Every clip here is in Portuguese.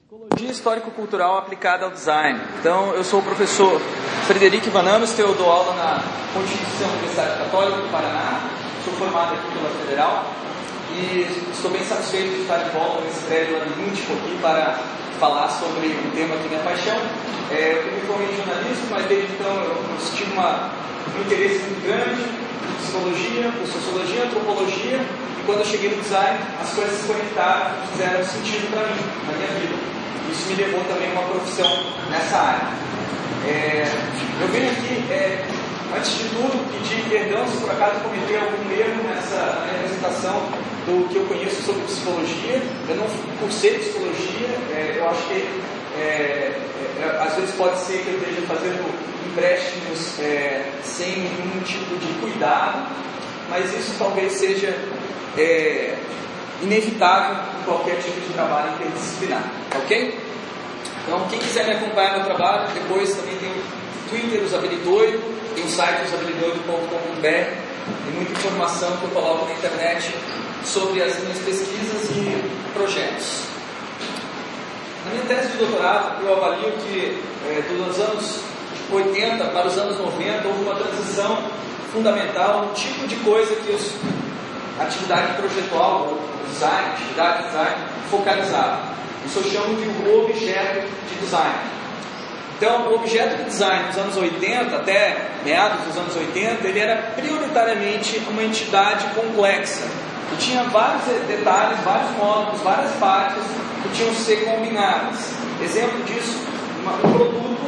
Psicologia histórico-cultural aplicada ao design. Então, eu sou o professor Frederico Vananos, que eu dou aula na Pontifícia Universidade Católica do Paraná, sou formado aqui pela Federal e estou bem satisfeito de estar de volta nesse prédio labirintíco aqui para falar sobre um tema que é minha paixão. Eu me formei em jornalismo, mas desde então eu tive um interesse muito grande em psicologia, por sociologia, antropologia, e quando eu cheguei no design, as coisas se conectaram e fizeram sentido para mim, na minha vida. Isso me levou também a uma profissão nessa área. Eu venho aqui, antes de tudo, pedir perdão se por acaso cometer algum erro nessa minha apresentação do que eu conheço sobre psicologia. Eu não cursei psicologia, eu acho que às vezes pode ser que eu esteja fazendo empréstimos sem nenhum tipo de cuidado, mas isso talvez seja inevitável em qualquer tipo de trabalho interdisciplinar, ok? Então, quem quiser me acompanhar no meu trabalho, depois também tem o Twitter Usabilidoido, tem o site usabilidoido.com.br, tem muita informação que eu coloco na internet sobre as minhas pesquisas e projetos. Na minha tese de doutorado, eu avalio que dos anos 80 para os anos 90 houve uma transição fundamental no tipo de coisa que a atividade projetual, o design, a atividade de design, focalizava. Isso eu chamo de o objeto de design. Então, o objeto de design dos anos 80, até meados dos anos 80, ele era prioritariamente uma entidade complexa, que tinha vários detalhes, vários módulos, várias partes que tinham que ser combinadas. Exemplo disso, um produto,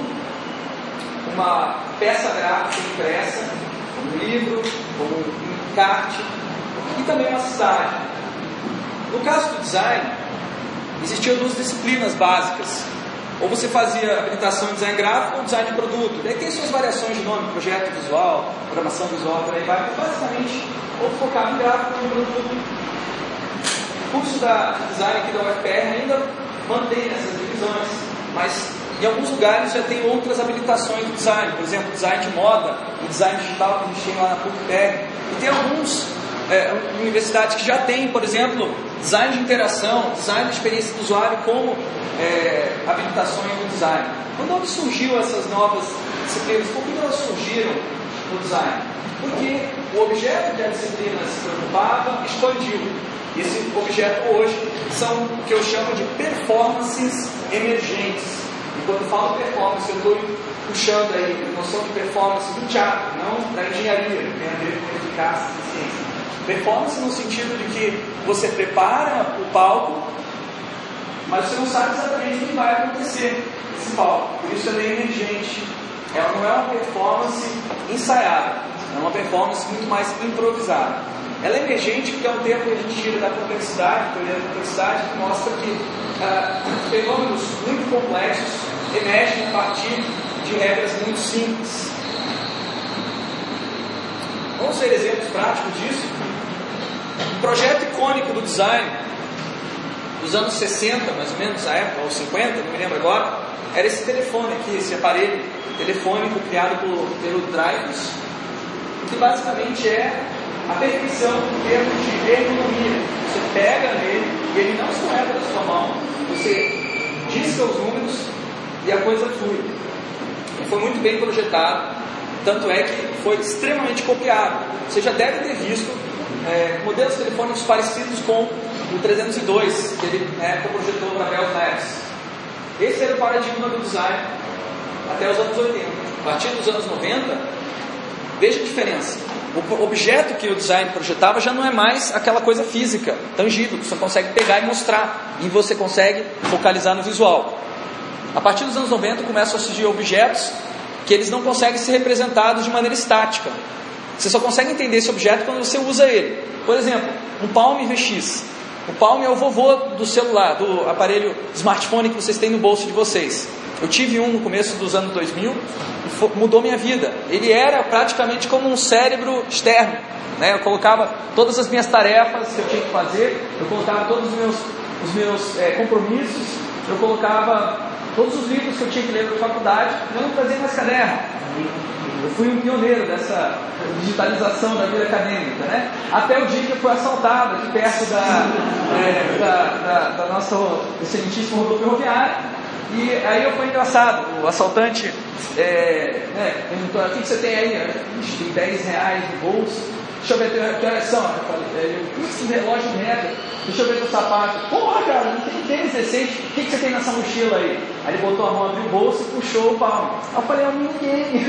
uma peça gráfica impressa, um livro, um encarte, e também uma cidade. No caso do design, existiam duas disciplinas básicas. Ou você fazia habilitação em design gráfico ou design de produto. Daí tem suas variações de nome, projeto visual, programação visual, por aí vai. Mas basicamente, ou focar em gráfico ou em produto. O curso de design aqui da UFPR ainda mantém essas divisões, mas em alguns lugares já tem outras habilitações de design. Por exemplo, design de moda, o design digital que a gente tem lá na PUC-PR. E tem alguns universidades que já têm, por exemplo, design de interação, design de experiência do usuário como habilitações no design. Quando surgiu essas novas disciplinas, por que elas surgiram no design? Porque o objeto que a disciplina se preocupava expandiu. Esse objeto hoje são o que eu chamo de performances emergentes. E quando eu falo performance, eu estou puxando aí a noção de performance do teatro, não da engenharia, que tem a ver com eficácia e eficiência. Performance no sentido de que você prepara o palco, mas você não sabe exatamente o que vai acontecer nesse palco. Por isso ela é emergente. Ela não é uma performance ensaiada, é uma performance muito mais improvisada. Ela é emergente porque é um termo que a gente tira da complexidade, teoria da complexidade, que mostra que fenômenos muito complexos emergem a partir de regras muito simples. Vamos ver exemplos práticos disso. Um projeto icônico do design dos anos 60, mais ou menos, a época, ou 50, não me lembro agora, era esse telefone aqui, esse aparelho telefônico criado pelo Dreyfus, que basicamente é a perfeição em termos de ergonomia. Você pega nele e ele não escorrega da sua mão, você disca os números e a coisa flui. E foi muito bem projetado, tanto é que foi extremamente copiado. Você já deve ter visto modelos telefônicos parecidos com o 302, que ele projetou para Bell Labs. Esse era o paradigma do design até os anos 80. A partir dos anos 90, veja a diferença. O objeto que o design projetava já não é mais aquela coisa física, tangível, que você consegue pegar e mostrar, e você consegue focalizar no visual. A partir dos anos 90 começam a surgir objetos que eles não conseguem ser representados de maneira estática. Você só consegue entender esse objeto quando você usa ele. Por exemplo, um Palm VX. O Palm é o vovô do celular, do aparelho smartphone que vocês têm no bolso de vocês. Eu tive um no começo dos anos 2000 e mudou minha vida. Ele era praticamente como um cérebro externo, né? Eu colocava todas as minhas tarefas que eu tinha que fazer, eu colocava todos os meus compromissos, eu colocava Todos os livros que eu tinha que ler na faculdade, eu não trazia mais caderno. Eu fui um pioneiro dessa digitalização da vida acadêmica, né? Até o dia que eu fui assaltado aqui perto da nossa excelentíssima rodovia ferroviária. E aí foi engraçado, o assaltante perguntou: o que você tem aí? Tem 10 reais no bolso. Deixa eu ver que horas são. Eu falei: que relógio merda. Deixa eu ver teu sapato. Porra, cara, não tem tênis decente. O que você tem nessa mochila aí? Aí ele botou a mão, abriu o bolso e puxou o palmo. Aí eu falei: ninguém.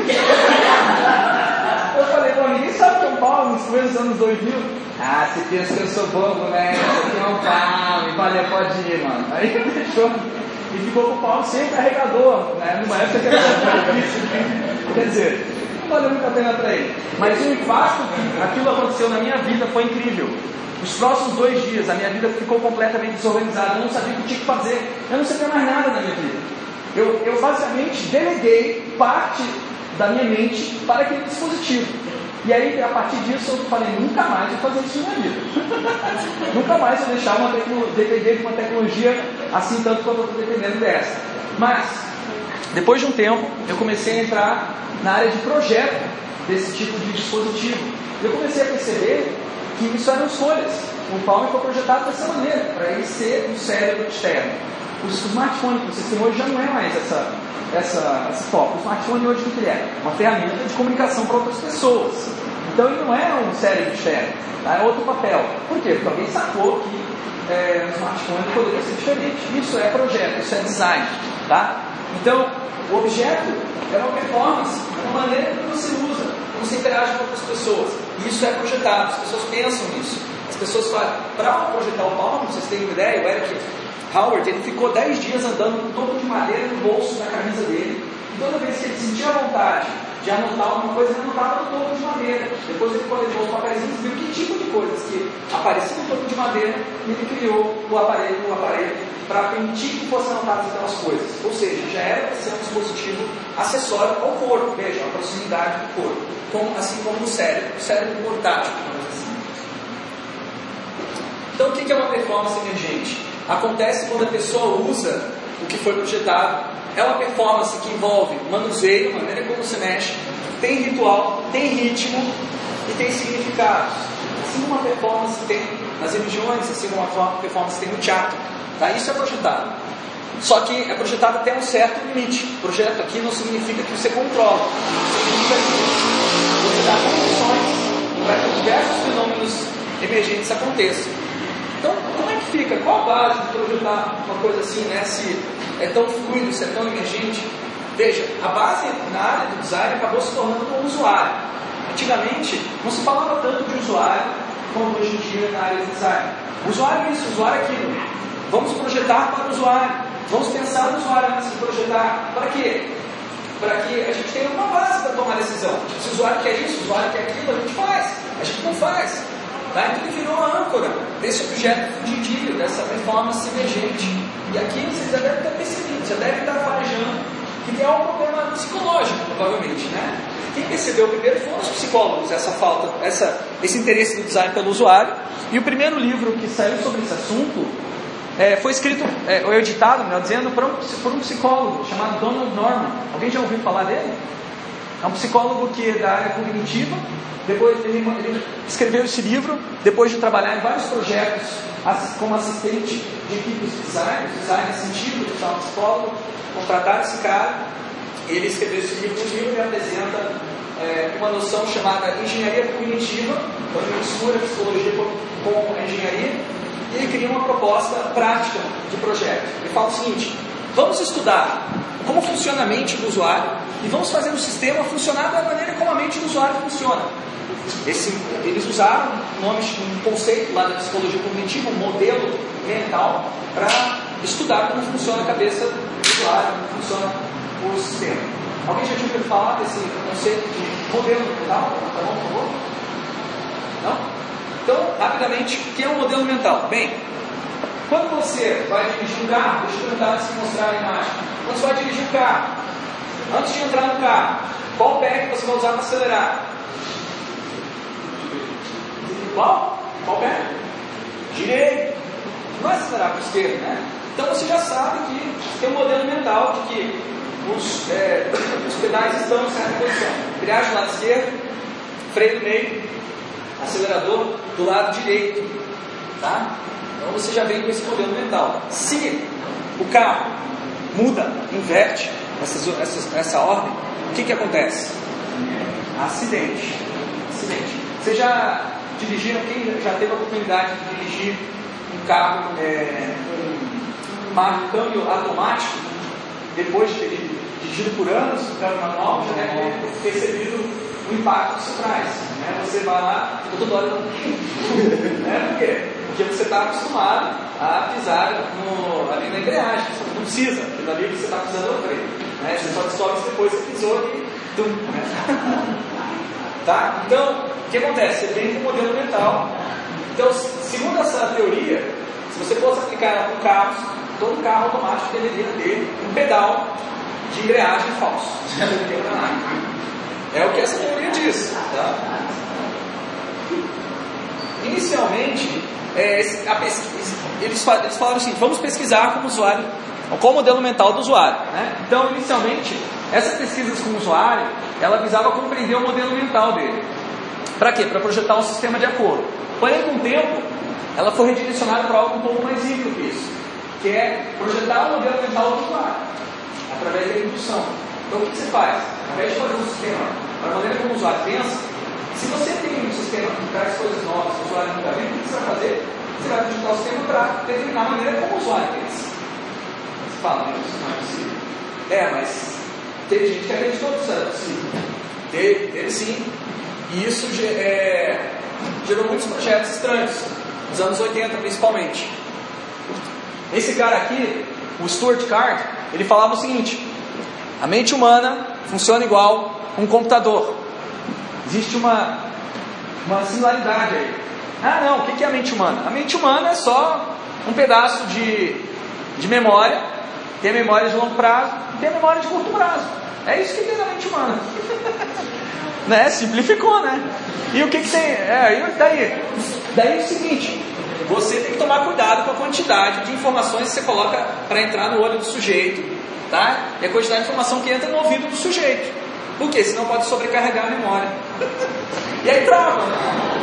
Eu falei: ninguém sabe que é um palmo nos primeiros anos 2000. Você pensa que eu sou bobo, né? Isso aqui é um palmo. Valeu, pode ir, mano. Aí ele deixou e ficou com o palmo sem carregador, né? Numa época que era difícil. Quer dizer, não valeu muito a pena para ele. Mas o impacto que aquilo aconteceu na minha vida foi incrível. Os próximos 2 dias, a minha vida ficou completamente desorganizada. Eu não sabia o que tinha que fazer. Eu não sabia mais nada na minha vida. Eu basicamente deleguei parte da minha mente para aquele dispositivo. E aí, a partir disso, eu falei: nunca mais vou fazer isso na minha vida. Nunca mais vou deixar depender de uma tecnologia assim tanto quanto eu estou dependendo dessa. Mas, depois de um tempo, eu comecei a entrar na área de projeto desse tipo de dispositivo. Eu comecei a perceber que isso eram escolhas. O Palm foi projetado dessa maneira, para ele ser um cérebro externo. O smartphone que vocês têm hoje já não é mais esse foco. O smartphone hoje o que ele é? Uma ferramenta de comunicação para outras pessoas. Então ele não é um cérebro externo, tá? É outro papel. Por quê? Porque alguém sacou que o smartphone poderia ser diferente. Isso é projeto, isso é design, tá? Então, o objeto é uma performance, uma maneira que você usa, como você interage com outras pessoas. E isso é projetado, as pessoas pensam nisso. As pessoas falam: para projetar o Palm, vocês têm uma ideia, o Eric Howard, ele ficou 10 dias andando com um topo de madeira no bolso da camisa dele. E toda vez que ele sentia vontade de anotar alguma coisa, ele anotava no topo de madeira. Depois ele coletou os papéis, viu que tipo de coisas que apareciam no topo de madeira, e ele criou o aparelho para permitir que fossem anotadas aquelas coisas. Ou seja, já era para ser um dispositivo acessório ao corpo. Veja, a proximidade do corpo, assim como no cérebro, o cérebro portátil. Então, o que é uma performance emergente? Acontece quando a pessoa usa o que foi projetado. É uma performance que envolve manuseio, maneira como se mexe, tem ritual, tem ritmo e tem significados. Assim como uma performance tem nas religiões, assim como uma performance tem no teatro. Tá? Isso é projetado. Só que é projetado até um certo limite. Projeto aqui não significa que você controla. Significa que você dá condições para que diversos fenômenos emergentes aconteçam. Então, como é que fica? Qual a base de projetar uma coisa assim, né? Se é tão fluido, se é tão emergente? Veja, a base na área do design acabou se tornando um usuário. Antigamente, não se falava tanto de usuário como hoje em dia na área do design. Usuário é isso, usuário é aquilo. Vamos projetar para o usuário. Vamos pensar no usuário antes de projetar. Para quê? Para que a gente tenha uma base para tomar decisão. Se o usuário quer isso, o usuário quer aquilo, a gente faz. A gente não faz. Tá? Então ele virou a âncora desse objeto fundidível, dessa performance emergente. E aqui vocês já devem ter percebido, já devem estar farejando que é um problema psicológico, provavelmente, né? Quem percebeu primeiro foram os psicólogos, essa falta, esse interesse do design pelo usuário. E o primeiro livro que saiu sobre esse assunto foi escrito, ou editado, melhor dizendo, por um psicólogo chamado Donald Norman. Alguém já ouviu falar dele? É um psicólogo que é da área cognitiva. Depois ele escreveu esse livro, depois de trabalhar em vários projetos como assistente de equipes de design científico, de um psicólogo, contrataram esse cara. Ele escreveu esse livro. O livro apresenta uma noção chamada engenharia cognitiva, então ele mistura psicologia com a engenharia, e ele cria uma proposta prática de projeto. Ele fala o seguinte: vamos estudar como funciona a mente do usuário e vamos fazer um sistema funcionar da maneira como a mente do usuário funciona. Eles usaram um conceito lá da psicologia cognitiva, um modelo mental, para estudar como funciona a cabeça do usuário, como funciona o sistema. Alguém já tinha ouvido falar desse conceito de modelo mental? Tá bom, por favor? Não? Então, rapidamente, o que é um modelo mental? Bem, quando você vai dirigir um carro, deixa eu tentar se mostrar a imagem. Quando você vai dirigir um carro, antes de entrar no carro, qual pé que você vai usar para acelerar? Qual pé? Direito. Não vai acelerar para o esquerdo, né? Então você já sabe que tem um modelo mental sinal de que os pedais estão em certa posição. Embreagem do lado esquerdo, freio no meio, acelerador do lado direito. Tá? Então você já vem com esse modelo mental. Se o carro muda, inverte essa ordem, o que acontece? Acidente. Você já dirigiram, quem já teve a oportunidade de dirigir um carro com câmbio automático, depois de ter dirigido por anos, o câmbio manual, já deve ter percebido o impacto que isso traz. Né? Você vai lá, fica toda hora né? Por quê? Porque você está acostumado a pisar ali na embreagem, não precisa, aquilo ali você está pisando no freio. Né? Você só descobre isso depois que você pisou e tum, né? Tá? Então, o que acontece? Você vem com o modelo mental. Então, segundo essa teoria, se você fosse aplicar com carros, todo carro automático deveria ter um pedal de embreagem falso. É o que essa teoria diz. Tá? Inicialmente, eles falaram assim: vamos pesquisar com o usuário, qual o modelo mental do usuário. Né? Então, inicialmente, essas pesquisas com o usuário, ela visava compreender o modelo mental dele. Para quê? Para projetar um sistema de acordo. Porém, com o tempo, ela foi redirecionada para algo um pouco mais rico que isso, que é projetar o modelo mental do usuário, através da indução. Então, o que você faz? Ao invés de fazer um sistema para a maneira como o usuário pensa, se você tem um sistema que traz coisas novas, o usuário nunca viu, o que você vai fazer? Você vai projetar o sistema para determinar a maneira como o usuário pensa. Você fala, isso não é possível. Mas teve gente que acreditou que isso era possível. Teve sim. E isso gerou muitos projetos estranhos, nos anos 80 principalmente. Esse cara aqui, o Stuart Card, ele falava o seguinte: a mente humana funciona igual um computador. Existe uma similaridade aí. Não, o que é a mente humana? A mente humana é só um pedaço de memória. Tem a memória de longo prazo e tem a memória de curto prazo. É isso que tem na mente humana. Né? Simplificou, né? E o que tem? Daí é o seguinte: você tem que tomar cuidado com a quantidade de informações que você coloca para entrar no olho do sujeito, tá? E a quantidade de informação que entra no ouvido do sujeito. Por quê? Senão pode sobrecarregar a memória. E aí trava, né?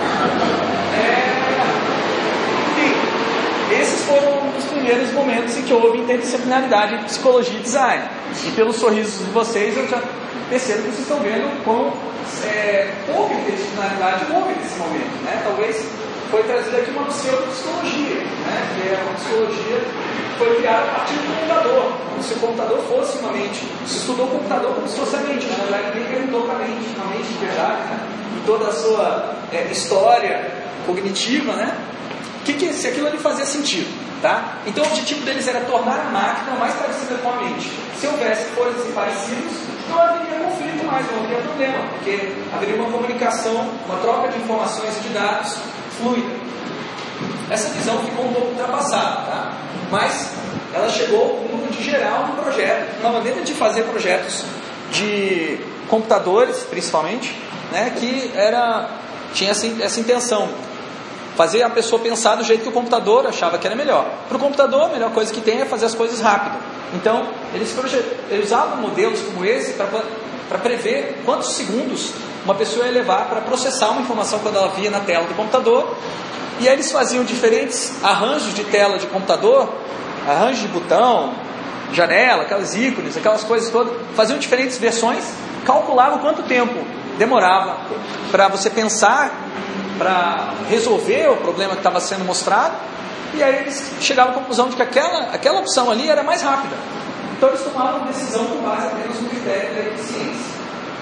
Enfim, esses foram os primeiros momentos em que houve interdisciplinaridade em psicologia e design. E pelos sorrisos de vocês, eu já percebo que vocês estão vendo com pouca interdisciplinaridade houve nesse momento, né? Talvez foi trazida aqui uma pseudopsicologia, né? Que é uma psicologia que foi criada a partir do computador, como se o computador fosse uma mente. Se estudou o computador como se fosse a mente, na verdade ninguém perguntou para a mente de verdade, né? E toda a sua história cognitiva, né? Se aquilo ali fazia sentido, tá? Então o objetivo deles era tornar a máquina mais parecida com a mente. Se houvesse coisas parecidas, não haveria conflito mais, não haveria problema, porque haveria uma comunicação, uma troca de informações e de dados fluida. Essa visão ficou um pouco ultrapassada, tá? Mas ela chegou no de geral no projeto, uma maneira de fazer projetos de computadores, principalmente, né, que tinha essa intenção, fazer a pessoa pensar do jeito que o computador achava que era melhor. Para o computador, a melhor coisa que tem é fazer as coisas rápido. Então, eles usavam modelos como esse para prever quantos segundos uma pessoa ia levar para processar uma informação quando ela via na tela do computador. E aí eles faziam diferentes arranjos de tela de computador, arranjo de botão, janela, aquelas ícones, aquelas coisas todas, faziam diferentes versões, calculavam quanto tempo demorava para você pensar, para resolver o problema que estava sendo mostrado, e aí eles chegavam à conclusão de que aquela opção ali era mais rápida. Então eles tomavam uma decisão com base apenas no critério da eficiência.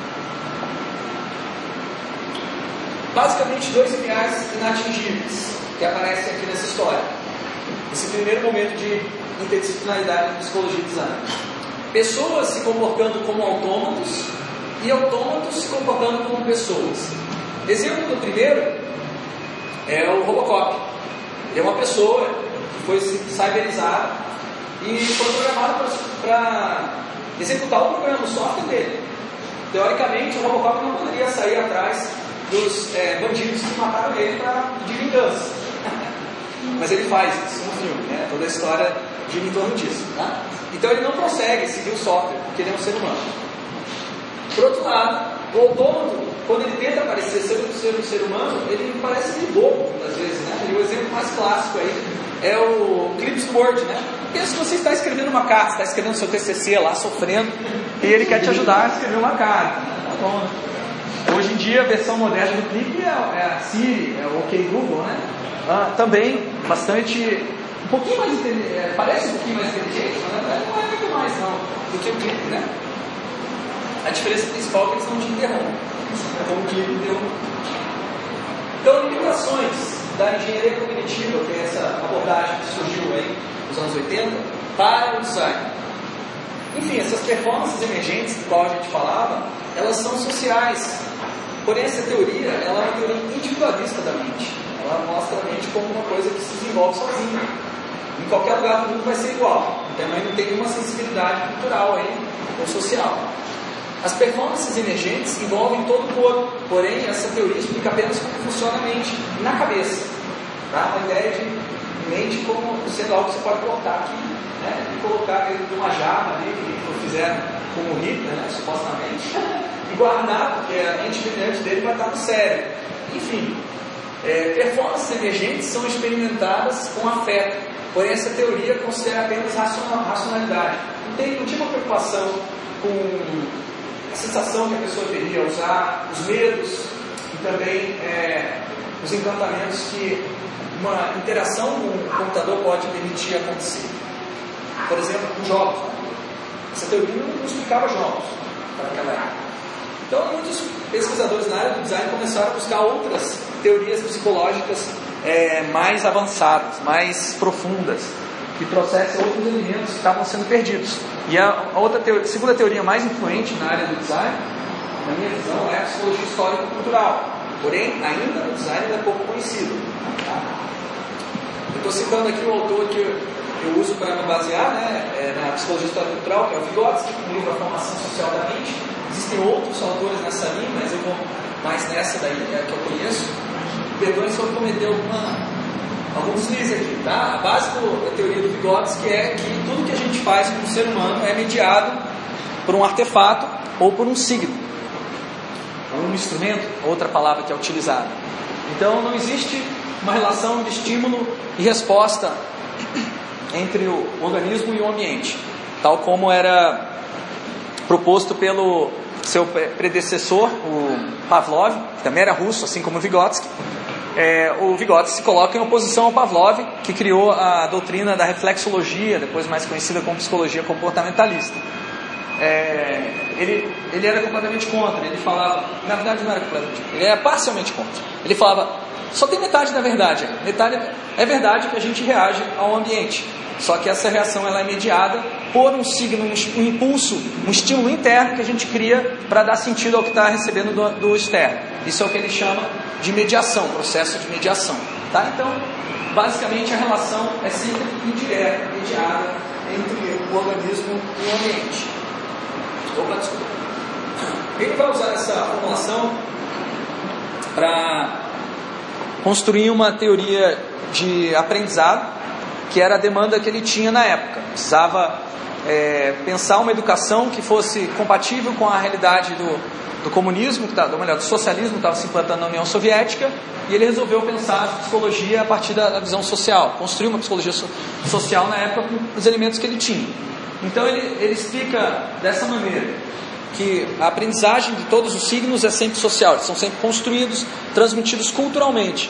Basicamente, dois ideais inatingíveis que aparecem aqui nessa história. Esse primeiro momento de interdisciplinaridade em psicologia e design. Pessoas se comportando como autômatos e autômatos se comportando como pessoas. Exemplo do primeiro é o Robocop. Ele é uma pessoa que foi cyberizada e foi programada para executar o programa, o software dele. Teoricamente, o Robocop não poderia sair atrás dos bandidos que mataram ele de vingança. Mas ele faz isso no filme, né? Toda a história gira em torno disso. Tá? Então ele não consegue seguir o software, porque ele é um ser humano. Por outro lado, o autômato, quando ele tenta parecer ser um ser humano, ele parece meio bobo, muitas vezes, né? E o exemplo mais clássico aí é o Clips do Word, né? Pensa que você está escrevendo uma carta, está escrevendo seu TCC lá, sofrendo, e ele quer te ajudar a escrever uma carta. Tá bom. Hoje em dia, a versão moderna do Clip é a Siri, é o OK Google, né? Também bastante, um pouquinho mais inteligente, parece um pouquinho mais inteligente, mas não é muito mais não, do que o Clip, né? A diferença principal é que eles não te interrompem, como o Clip interrompe. Então, limitações da engenharia cognitiva, que é essa abordagem que surgiu aí nos anos 80, para o design. Enfim, essas performances emergentes, do qual a gente falava, elas são sociais. Porém, essa teoria, ela é uma teoria individualista da mente. Ela mostra a mente como uma coisa que se desenvolve sozinha. Em qualquer lugar do mundo vai ser igual. Também não tem nenhuma sensibilidade cultural aí, ou social. As performances emergentes envolvem todo o corpo, porém essa teoria explica apenas como funciona a mente na cabeça. Tá? Uma ideia de mente como sendo algo que você pode colocar aqui, né? E colocar dentro de uma jarra ali, que fizeram com o Hitler, né? Supostamente, e guardar, porque a mente brilhante dele vai estar no cérebro. Enfim, performances emergentes são experimentadas com afeto, porém essa teoria considera apenas racionalidade. Não tinha uma preocupação com a sensação que a pessoa teria ao usar, os medos e também os encantamentos que uma interação com o computador pode permitir acontecer. Por exemplo, com jogos. Essa teoria não explicava jogos para aquela época. Então, muitos pesquisadores na área do design começaram a buscar outras teorias psicológicas mais avançadas, mais profundas, que trouxessem outros elementos que estavam sendo perdidos. E a segunda teoria mais influente na área do design, na minha visão, é a psicologia histórico-cultural. Porém, ainda no design ela é pouco conhecida. Tá? Eu estou citando aqui o autor que eu uso para me basear, né, na psicologia histórico-cultural, que é o Vygotsky, com o livro A Formação Social da Mente. Existem outros autores nessa linha, mas eu vou mais nessa daí, que eu conheço. Perdoe se eu cometer algum deslize aqui, tá? A base da teoria do Vygotsky é que tudo que a gente faz como ser humano é mediado por um artefato ou por um signo, um instrumento, outra palavra que é utilizada. Então não existe uma relação de estímulo e resposta entre o organismo e o ambiente, tal como era proposto pelo seu predecessor, o Pavlov, que também era russo, assim como o Vygotsky. O Vygotsky se coloca em oposição ao Pavlov, que criou a doutrina da reflexologia, depois mais conhecida como psicologia comportamentalista. Ele era completamente contra. Ele falava, na verdade não era completamente, ele era parcialmente contra. Ele falava, só tem metade da verdade. Metade é verdade que a gente reage ao ambiente, só que essa reação ela é mediada por um signo, um impulso, um estímulo interno que a gente cria para dar sentido ao que está recebendo do externo. Isso é o que ele chama de mediação, processo de mediação. Tá? Então, basicamente a relação é sempre indireta, mediada entre o organismo e o ambiente. Opa, desculpa. Ele vai usar essa formulação para construir uma teoria de aprendizado, que era a demanda que ele tinha na época. Precisava pensar uma educação que fosse compatível com a realidade do comunismo, do socialismo que estava se implantando na União Soviética, e ele resolveu pensar a psicologia a partir da visão social, construir uma psicologia social na época com os elementos que ele tinha. Então ele explica dessa maneira, que a aprendizagem de todos os signos é sempre social, eles são sempre construídos, transmitidos culturalmente.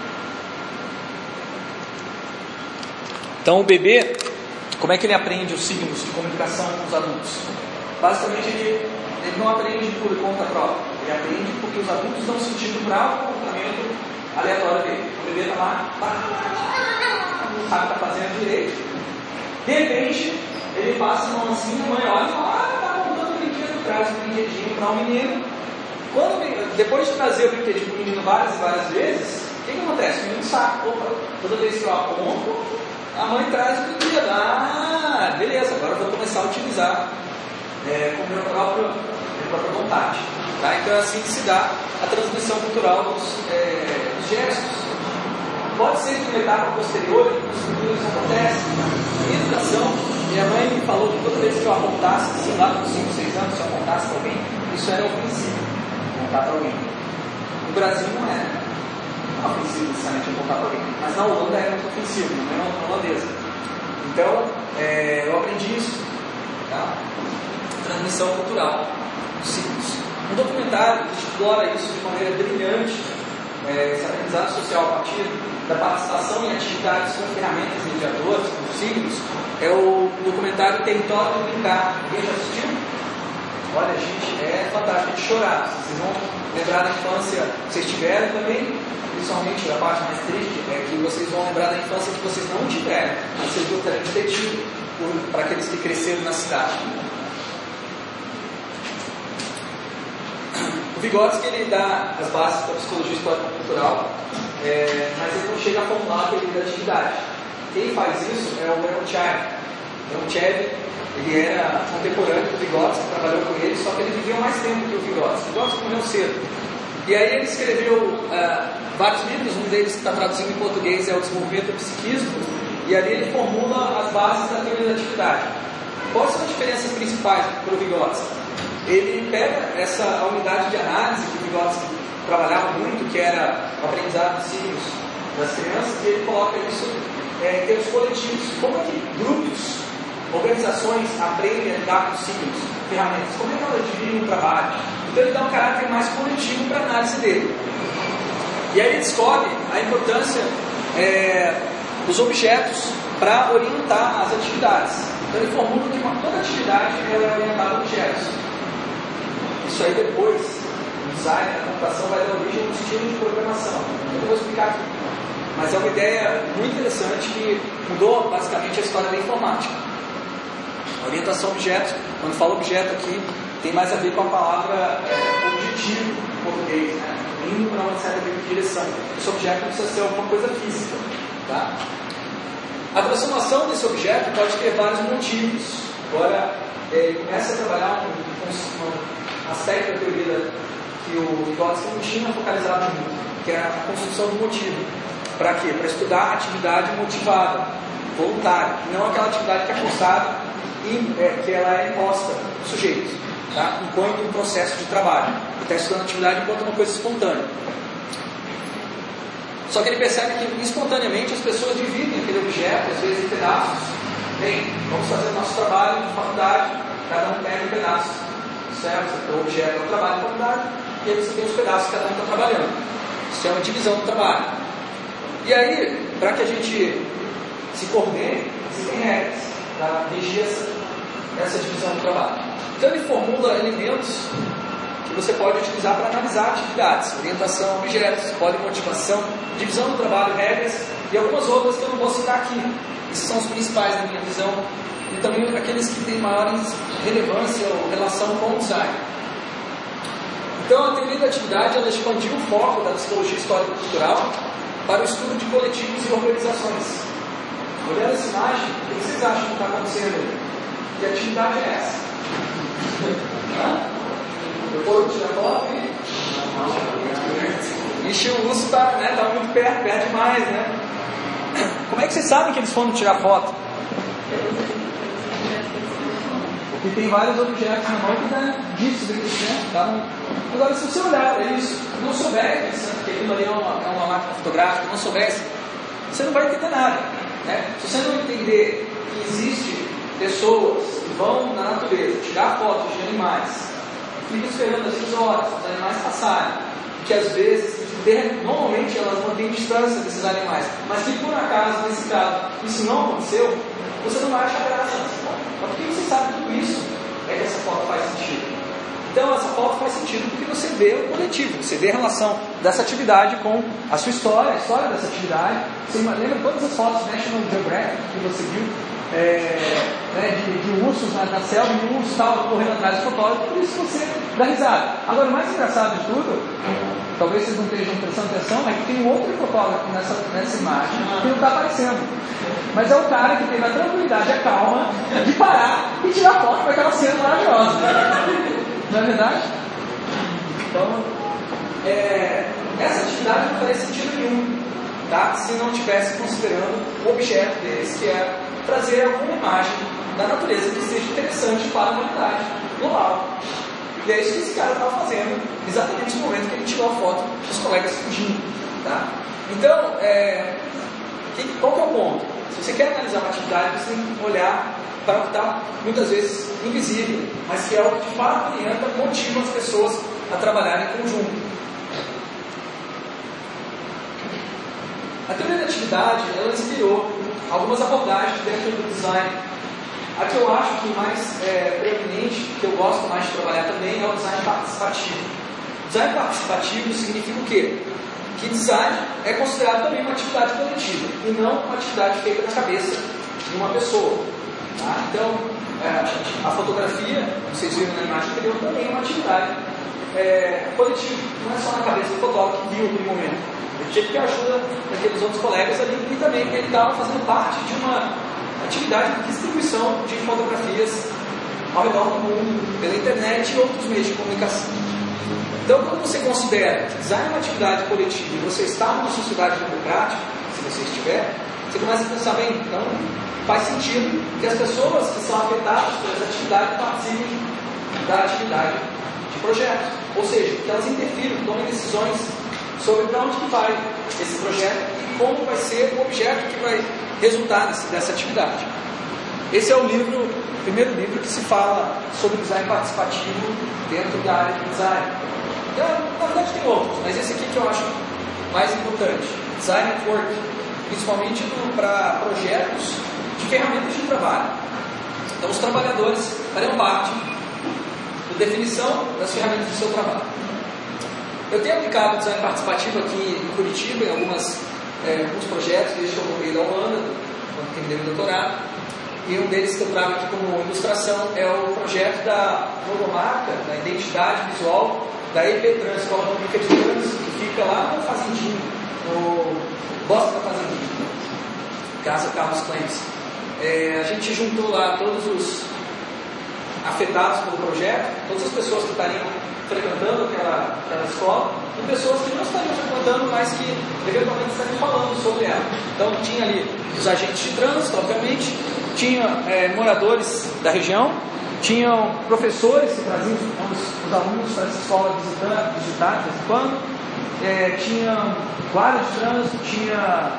Então o bebê, como é que ele aprende os signos de comunicação com os adultos? Basicamente ele não aprende por conta própria, ele aprende porque os adultos dão sentido para o comportamento aleatório dele. O bebê está lá, não sabe o que está fazendo direito. De repente, ele passa a mão assim, a mãe olha e fala, está montando um brinquedo, traz um brinquedinho para o menino. Depois de trazer o brinquedinho para o menino várias e várias vezes, o que acontece? O menino sabe, toda vez que eu aponto, a mãe traz o brinquedo. Beleza, agora eu vou começar a utilizar com a minha própria vontade. Tá? Então é assim que se dá a transmissão cultural dos gestos. Pode ser de uma etapa posterior, que isso acontece. Em educação, Minha mãe me falou que toda vez que eu apontasse, sei lá, com 5, 6 anos, se eu apontasse para alguém, isso era ofensivo, apontar para alguém. No Brasil não é ofensivo necessariamente apontar para alguém, mas na Holanda era muito ofensivo, não é holandesa. Então, eu aprendi isso, tá? Transmissão cultural dos signos. Um documentário que explora isso de maneira brilhante, esse aprendizado social a partir da participação em atividades com ferramentas mediadoras, com signos, é o documentário Território do Brincar. Alguém já assistiu? Olha, gente, é fantástico, é de chorar. Vocês vão lembrar da infância, se vocês tiverem também, principalmente a parte mais triste, é que vocês vão lembrar da infância que vocês não tiveram, mas vocês gostariam de ter tido, para aqueles que cresceram na cidade. O Vygotsky, ele dá as bases da psicologia histórico-cultural, mas ele não chega a formular a teoria da atividade. Quem faz isso é o Leon Tchev. Leon Tchev, ele era contemporâneo do Vygotsky, trabalhou com ele, só que ele viveu mais tempo que o Vygotsky. O Vygotsky morreu cedo. E aí ele escreveu vários livros, um deles que está traduzido em português é o Desenvolvimento do Psiquismo, e ali ele formula as bases da teoria da atividade. Quais são as diferenças principais para o Vygotsky? Ele pega a unidade de análise que o Vygotsky trabalhava muito, que era o aprendizado de signos das crianças, e ele coloca isso em termos coletivos. Como é que grupos, organizações aprendem a lidar com signos, ferramentas? Como é que elas dividem o trabalho? Então ele dá um caráter mais coletivo para a análise dele. E aí ele descobre a importância dos objetos para orientar as atividades. Então ele formula que toda atividade é orientada a objetos. Isso aí depois, o design, a computação vai dar origem a um estilo de programação. Eu não vou explicar aqui. Mas é uma ideia muito interessante que mudou basicamente a história da informática. A orientação a objetos, quando falo objeto aqui, tem mais a ver com a palavra objetivo em português, né? Indo para uma certa direção. Esse objeto não precisa ser alguma coisa física. Tá? A transformação desse objeto pode ter vários motivos. Agora, começa a trabalhar um aspecto da teoria que o Vygotsky não tinha focalizado muito, que é a construção do motivo. Para quê? Para estudar a atividade motivada, voluntária, não aquela atividade que é forçada e que ela é imposta no sujeito, tá? Enquanto um processo de trabalho. Ele está estudando a atividade enquanto uma coisa espontânea. Só que ele percebe que espontaneamente as pessoas dividem aquele objeto, às vezes em pedaços. Bem, vamos fazer o nosso trabalho de faculdade, cada um pega um pedaço. Certo? Você tem o objeto do trabalho de faculdade, e aí você tem os pedaços que cada um está trabalhando. Isso é uma divisão do trabalho. E aí, para que a gente se coordene, existem regras para regir essa divisão do trabalho. Então ele formula elementos que você pode utilizar para analisar atividades, orientação, objetos, motivação, divisão do trabalho, regras e algumas outras que eu não vou citar aqui. Esses são os principais na minha visão e também aqueles que têm maior relevância ou relação com o design. Então a teoria da atividade ela expandiu o foco da psicologia histórico-cultural para o estudo de coletivos e organizações. Olhando essa imagem, o que vocês acham que está acontecendo? Que atividade é essa? Eu vou tirar foto e... Ixi, o urso está muito perto demais, né? Como é que vocês sabem que eles foram tirar foto? Porque tem vários objetos na mão que dá disso, né? Agora, se você olhar para isso, não souber que aquilo ali é uma máquina fotográfica, não soubesse, você não vai entender nada, né? Se você não entender que existe pessoas que vão na natureza tirar fotos de animais, ficam esperando às vezes horas os animais passarem, que às vezes, normalmente elas mantêm distância desses animais, mas que por acaso, nesse caso, isso não aconteceu, você não vai achar graça nessa foto. Mas por que você sabe tudo isso? É que essa foto faz sentido. Então essa foto faz sentido porque você vê o coletivo, você vê a relação dessa atividade com a sua história, a história dessa atividade. Você lembra todas as fotos National Geographic que você viu? De ursos na selva, e o urso estava correndo atrás do fotógrafo, por isso você dá risada. Agora, o mais engraçado de tudo, talvez vocês não estejam prestando atenção, é que tem um outro fotógrafo nessa imagem que não está aparecendo. Mas é o cara que teve a tranquilidade e a calma de parar e tirar foto com aquela cena maravilhosa. Não é verdade? Então, essa atividade não faria sentido nenhum, tá? Se não estivesse considerando o objeto deles, que é trazer alguma imagem da natureza que seja interessante para a humanidade global. E é isso que esse cara estava fazendo, exatamente no momento que ele tirou a foto dos colegas fugindo. Tá? Então, qual que é o ponto? Se você quer analisar uma atividade, você tem que olhar para o que está muitas vezes invisível, mas que é o que de fato orienta, motiva as pessoas a trabalharem em conjunto. A teoria da atividade, ela inspirou algumas abordagens dentro do design. A que eu acho que mais preeminente, que eu gosto mais de trabalhar também, é o design participativo. Design participativo significa o quê? Que design é considerado também uma atividade coletiva, e não uma atividade feita na cabeça de uma pessoa. Tá? Então, a fotografia, vocês viram na imagem anterior, também é uma atividade coletiva, não é só na cabeça do fotógrafo que viu no momento. Ele tinha que ter ajuda daqueles outros colegas ali, e também ele estava fazendo parte de uma atividade de distribuição de fotografias ao redor do mundo, pela internet e outros meios de comunicação. Então, quando você considera que design é uma atividade coletiva e você está numa sociedade democrática, se você estiver, você começa a pensar, bem, então faz sentido que as pessoas que são afetadas por essa atividade participem da atividade de projeto. Ou seja, que elas interfiram, tomem decisões sobre para onde que vai esse projeto e como vai ser o objeto que vai resultar dessa atividade. Esse é o primeiro livro que se fala sobre design participativo dentro da área de design. Na verdade tem outros, mas esse aqui que eu acho mais importante. Design at Work, principalmente para projetos de ferramentas de trabalho. Então os trabalhadores farão parte da definição das ferramentas do seu trabalho. Eu tenho aplicado design participativo aqui em Curitiba, em alguns projetos, desde que eu voltei da Holanda, quando terminei o doutorado. E um deles que eu trago aqui como ilustração é o projeto da logomarca, da identidade visual da EP-Trans, Escola Pública de Trânsito, que fica lá no Fazendinho, no Bosque da Fazendinha, Casa Carlos Clemens. A gente juntou lá todos os afetados pelo projeto, todas as pessoas que estariam frequentando aquela escola, e pessoas que não estariam frequentando, mas que eventualmente estariam falando sobre ela. Então tinha ali os agentes de trânsito, obviamente, tinha moradores da região, tinham professores que traziam os alunos para essa escola visitar de vez em quando, tinha guardas de trânsito, tinha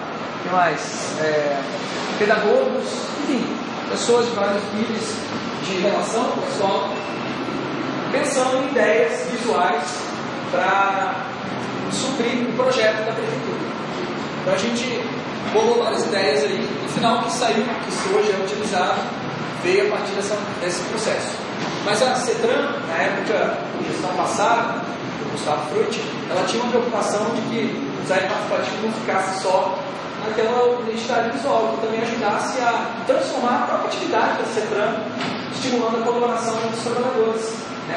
pedagogos, enfim, pessoas de vários níveis de relação com a escola, pensando em ideias visuais para suprir o projeto da prefeitura. Então a gente bolou várias ideias aí, e no final o que saiu, que hoje é utilizado, veio a partir desse processo. Mas a CETRAN, na época da gestão passada, do Gustavo Frutti, ela tinha uma preocupação de que o design participativo não ficasse só naquela identidade visual, que também ajudasse a transformar a própria atividade da CETRAN, estimulando a colaboração entre os trabalhadores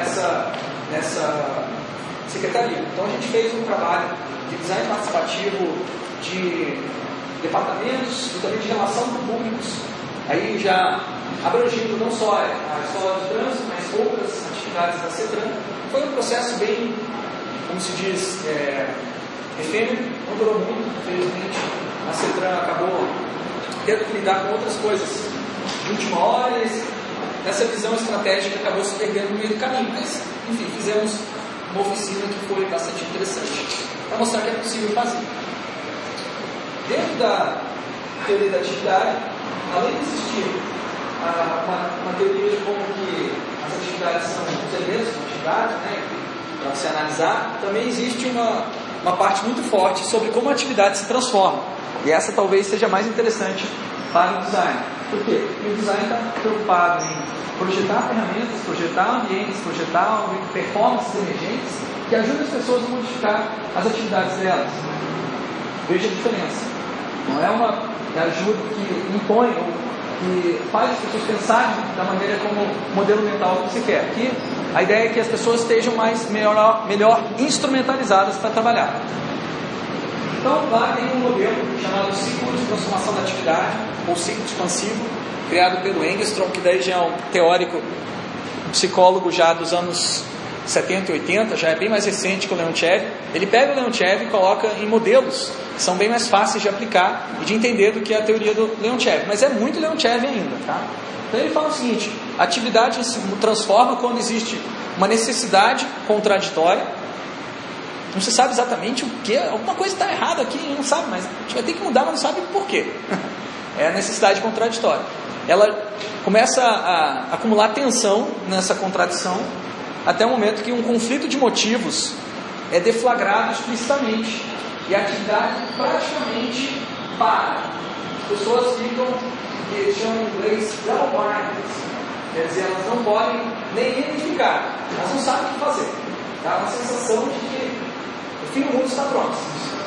nessa secretaria. Então a gente fez um trabalho de design participativo de departamentos e também de relação com públicos, aí já abrangindo não só a escola de trânsito, mas outras atividades da CETRAN. Foi um processo bem, como se diz, efêmero, não durou muito, infelizmente a CETRAN acabou tendo que lidar com outras coisas de última hora, e essa visão estratégica acabou se perdendo no meio do caminho, mas enfim, fizemos uma oficina que foi bastante interessante para mostrar que é possível fazer. Dentro da teoria da atividade, além de existir uma teoria de como que as atividades são os elementos da atividade, né, para você analisar, também existe uma parte muito forte sobre como a atividade se transforma. E essa talvez seja mais interessante para o design. Por quê? Porque o design está preocupado em projetar ferramentas, projetar ambientes, projetar performances emergentes que ajudem as pessoas a modificar as atividades delas. Veja a diferença. Não é uma ajuda que impõe ou que faz as pessoas pensarem da maneira como o modelo mental que você quer. Aqui, a ideia é que as pessoas estejam melhor instrumentalizadas para trabalhar. Então, lá tem um modelo chamado ciclo de transformação da atividade, ou ciclo expansivo, criado pelo Engstrom, que daí já é um teórico, um psicólogo já dos anos 70 e 80, já é bem mais recente que o Leontiev. Ele pega o Leontiev e coloca em modelos que são bem mais fáceis de aplicar e de entender do que a teoria do Leontiev, mas é muito Leontiev ainda, tá? Então ele fala o seguinte: a atividade se transforma quando existe uma necessidade contraditória. Não se sabe exatamente o que, alguma coisa está errada aqui, não sabe, mas a gente vai ter que mudar, mas não sabe por quê. É a necessidade contraditória. Ela começa a acumular tensão nessa contradição, até o momento que um conflito de motivos é deflagrado explicitamente e a atividade praticamente para. As pessoas ficam, que eles chamam em inglês double-minded, quer dizer, elas não podem nem identificar, elas não sabem o que fazer. Dá uma sensação de que o fim do mundo está próximo.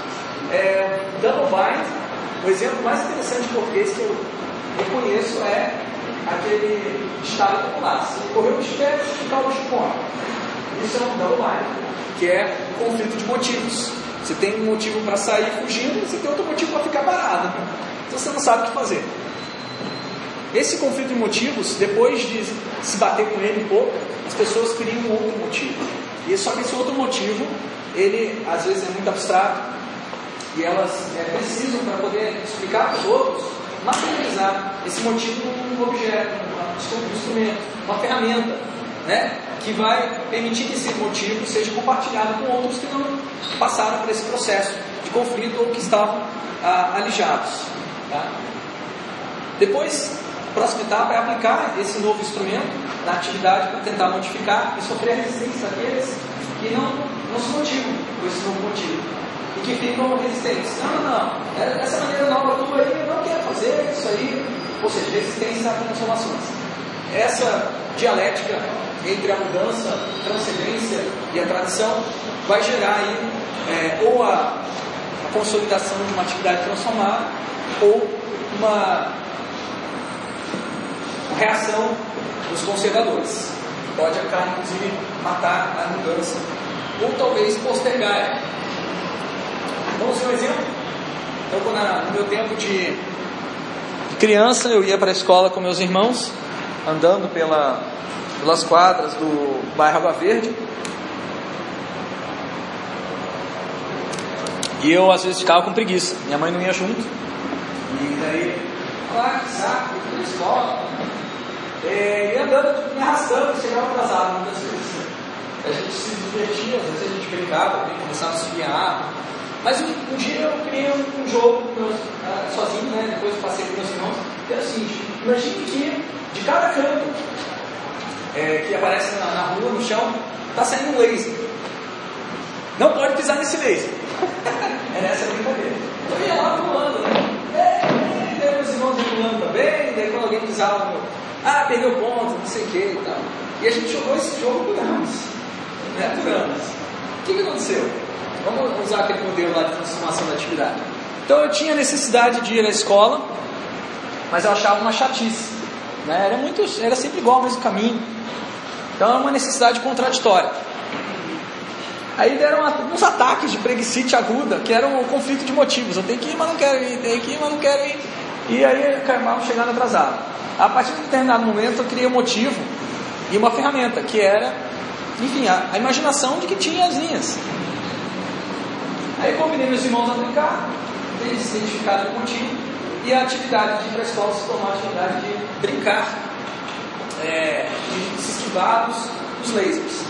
Double bind, o exemplo mais interessante em português que eu conheço é aquele ditado popular: se correr o espelho, ficar o chupão. Isso é um double bind, que é um conflito de motivos. Você tem um motivo para sair fugindo, você tem outro motivo para ficar parado. Então você não sabe o que fazer. Esse conflito de motivos, depois de se bater com ele um pouco, as pessoas criam um outro motivo. E só que esse outro motivo, ele às vezes é muito abstrato, e elas precisam, para poder explicar para os outros, materializar esse motivo num objeto, um instrumento, uma ferramenta, né, que vai permitir que esse motivo seja compartilhado com outros que não passaram por esse processo de conflito ou que estavam alijados. Tá? Depois, a próxima etapa é aplicar esse novo instrumento na atividade para tentar modificar e sofrer a resistência daqueles que não se motivam com esse novo motivo e que ficam resistentes. Não, essa maneira nova tua aí, eu não quero fazer isso aí. Ou seja, resistência a transformações. Essa dialética entre a mudança, a transcendência e a tradição vai gerar aí ou a consolidação de uma atividade transformada ou uma reação dos conservadores. Pode acabar, inclusive, matar a mudança ou talvez postergar. Vamos ver um exemplo? Então, no meu tempo de criança, eu ia para a escola com meus irmãos, andando pelas quadras do bairro Água Verde, e eu às vezes ficava com preguiça, minha mãe não ia junto, e daí, que saco, eu fui na escola, e andando, me arrastando, chegava atrasado muitas vezes. A gente se divertia, às vezes a gente brincava, começava a subir a árvore. Mas um dia eu criei um jogo sozinho, né? Depois eu passei com meus irmãos. E era o seguinte: imagine que de cada canto que aparece na rua, no chão, está saindo um laser. Não pode pisar nesse laser. Era essa a brincadeira. Eu ia lá pulando, né? Daí meus irmãos iam pulando também. Daí quando alguém pisava, perdeu ponto, não sei o que e tal. E a gente jogou esse jogo por anos. Né? Por anos. O que aconteceu? Vamos usar aquele modelo lá de transformação da atividade. Então eu tinha necessidade de ir à escola, mas eu achava uma chatice, né? Era sempre igual, o mesmo caminho. Então era uma necessidade contraditória. Aí deram uns ataques de preguicite aguda, que era um conflito de motivos. Eu tenho que ir, mas não quero ir, tenho que ir, mas não quero ir. E aí acabava chegando atrasado. A partir de um determinado momento eu criei um motivo e uma ferramenta, que era, enfim, a imaginação de que tinha as linhas. Aí convidei meus irmãos a brincar, eles se identificaram com o motivo, e a atividade de ir para a escola se tornou a atividade de brincar, de se esquivar dos lasers.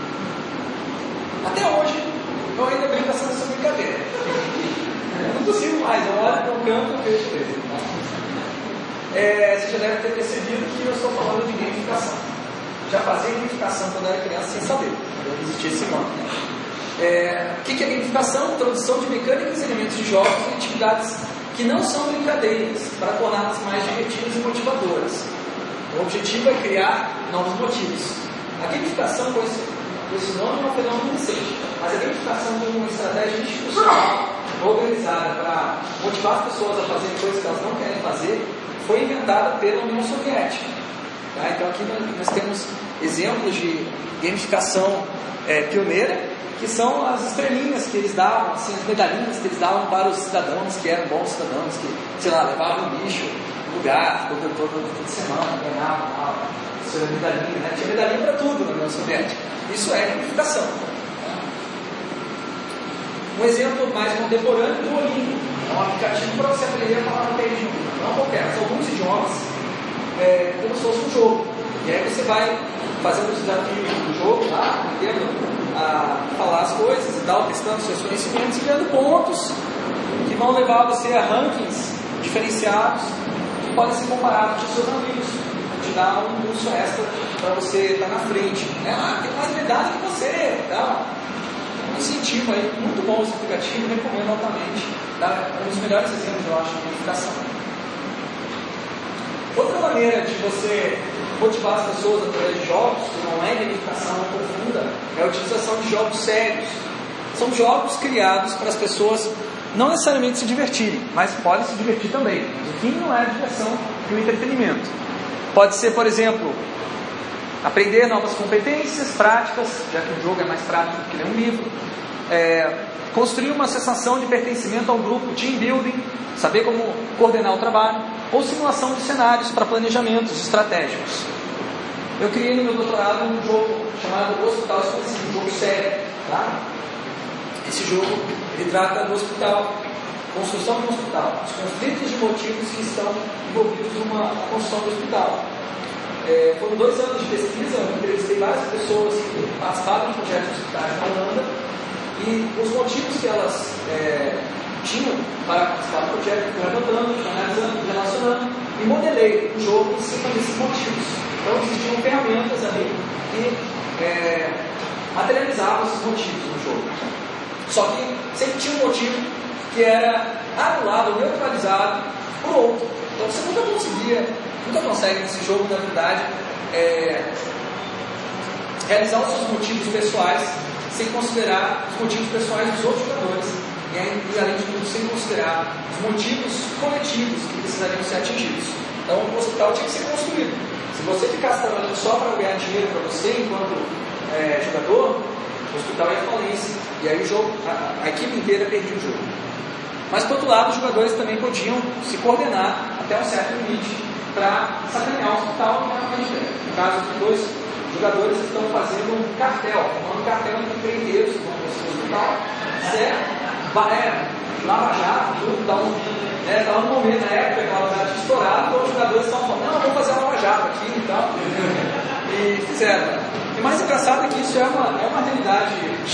Até hoje, eu ainda brinco essa brincadeira. Eu não consigo mais, eu olho para o canto e vejo laser. Você já deve ter percebido que eu estou falando de gamificação. Já fazia gamificação quando era criança sem saber, não existia esse nome. O que é gamificação? Tradução de mecânicas e elementos de jogos e atividades que não são brincadeiras, para torná-las mais divertidas e motivadoras. O objetivo é criar novos motivos. A gamificação, com esse nome, é um fenômeno recente, mas a gamificação como uma estratégia institucional organizada para motivar as pessoas a fazerem coisas que elas não querem fazer, foi inventada pela União Soviética. Tá? Então aqui nós temos exemplos de gamificação pioneira, que são as estrelinhas que eles davam, assim, as medalhinhas que eles davam para os cidadãos que eram bons cidadãos, que, sei lá, levavam o lixo no lugar, toda semana, ganhavam. professora medalhinha, né? Tinha medalhinha para tudo na União Soviética. Isso é gamificação. Um exemplo mais contemporâneo do Duolingo. É um aplicativo para você aprender a falar no país de não qualquer, mas alguns idiomas, como se fosse um jogo. E aí você vai fazendo os desafios do jogo lá, aprendendo a falar as coisas e tal, testando seus conhecimentos e ganhando pontos que vão levar você a rankings diferenciados que podem ser comparados com os seus amigos, te dar um impulso extra para você estar na frente, né? Tem mais medalha que você, tá? Um incentivo aí, muito bom esse aplicativo, recomendo altamente, tá? É um dos melhores exemplos, eu acho, de gamificação. Outra maneira de você motivar as pessoas através de jogos, que não é gamificação profunda, é a utilização de jogos sérios. São jogos criados para as pessoas não necessariamente se divertirem, mas podem se divertir também. O fim não é a diversão e o entretenimento. Pode ser, por exemplo, aprender novas competências práticas, já que o jogo é mais prático do que ler um livro. Construir uma sensação de pertencimento ao grupo, team building, saber como coordenar o trabalho, ou simulação de cenários para planejamentos estratégicos. Eu criei no meu doutorado um jogo chamado Hospital Expansivo, um jogo sério, tá? Esse jogo, ele trata do hospital, construção do hospital, os conflitos de motivos que estão envolvidos numa construção do hospital. Foram 2 anos de pesquisa, eu entrevistei várias pessoas que participaram de projetos de hospitais na Holanda, e os motivos que elas tinham para participar do projeto, fui anotando, analisando, relacionando, e modelei o jogo em cima desses motivos. Então existiam ferramentas ali que materializavam esses motivos no jogo. Só que sempre tinha um motivo que era anulado, neutralizado por outro. Então você nunca consegue nesse jogo, na verdade, realizar os seus motivos pessoais sem considerar os motivos pessoais dos outros jogadores. E além de tudo, sem considerar os motivos coletivos que precisariam ser atingidos. Então o hospital tinha que ser construído. Se você ficasse trabalhando só para ganhar dinheiro para você, enquanto jogador, o hospital ia à falência. E aí a equipe inteira perdia o jogo. Mas, por outro lado, os jogadores também podiam se coordenar até um certo limite para sacanear o hospital e ganhar mais dinheiro. No caso, os 2 jogadores estão fazendo um cartel, formando um cartel entre empreiteiros que vão para o hospital, certo? Lava Jato, tudo, estava no momento, na época que a Lava Jato tinha estourado, os jogadores estavam falando, não, vamos fazer a Lava Jato aqui e tal. E fizeram. E mais engraçado é que isso é uma realidade